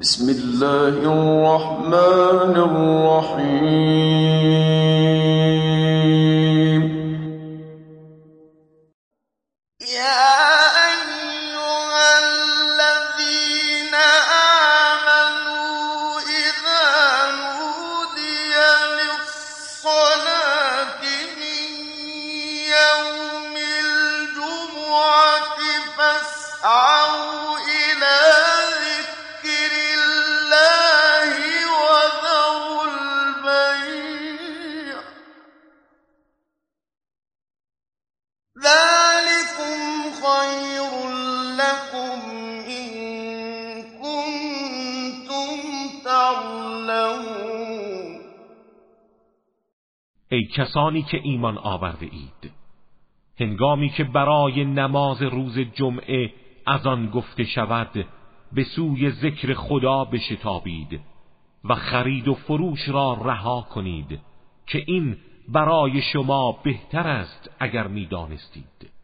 بسم الله الرحمن الرحیم. یا ایها الذین آمنوا اذا نودی للصلاة من یوم الجمعة فاسعوا إلی ذکر الله وذروا البیع ذلكم خير لكم إن كنتم تعلمون. ای کسانی که ایمان آورده اید، هنگامی که برای نماز روز جمعه از آن گفته شود به سوی ذکر خدا بشتابید و خرید و فروش را رها کنید که این برای شما بهتر است اگر می‌دانستید.